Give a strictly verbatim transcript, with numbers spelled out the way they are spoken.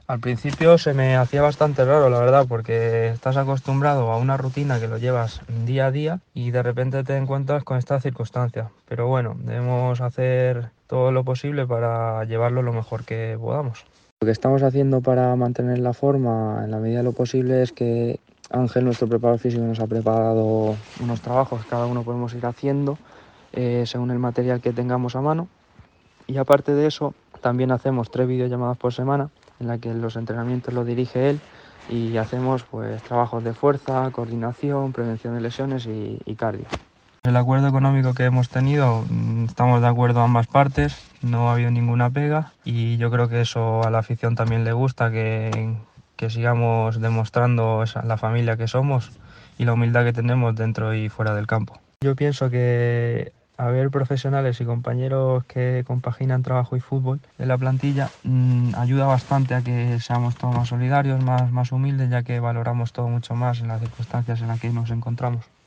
Al principio se me hacía bastante raro, la verdad, porque estás acostumbrado a una rutina que lo llevas día a día y de repente te encuentras con esta circunstancia. Pero bueno, debemos hacer todo lo posible para llevarlo lo mejor que podamos. Lo que estamos haciendo para mantener la forma en la medida de lo posible es que Ángel, nuestro preparador físico, nos ha preparado unos trabajos que cada uno podemos ir haciendo eh, según el material que tengamos a mano. Y aparte de eso, también hacemos tres videollamadas por semana en la que los entrenamientos los dirige él y hacemos pues trabajos de fuerza, coordinación, prevención de lesiones y, y cardio. El acuerdo económico que hemos tenido, estamos de acuerdo ambas partes, no ha habido ninguna pega y yo creo que eso a la afición también le gusta, que, que sigamos demostrando esa, la familia que somos y la humildad que tenemos dentro y fuera del campo. Yo pienso que haber profesionales y compañeros que compaginan trabajo y fútbol en la plantilla mmm, ayuda bastante a que seamos todos más solidarios, más, más humildes, ya que valoramos todo mucho más en las circunstancias en las que nos encontramos.